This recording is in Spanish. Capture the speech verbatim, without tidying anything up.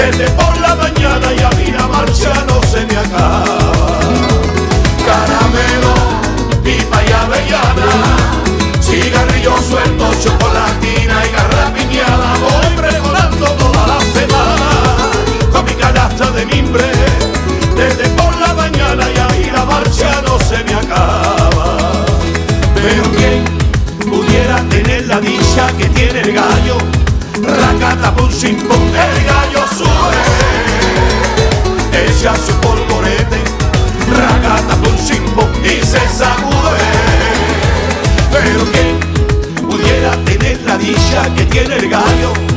desde por la mañana y a mí la marcha no se me acaba. Caramelo, pipa y avellana, cigarrillo suelto, chocolatina y garrapiñada, voy pregonando toda la semana con mi canasta de mimbre, desde por la mañana y a mí la marcha no se me acaba. Pero quien pudiera tener la dicha que tiene el gallo, racata pum sin pum, el gallo sube, echa su polvorete, racata pum sin pum y se sacude. Pero quien pudiera tener la dicha que tiene el gallo,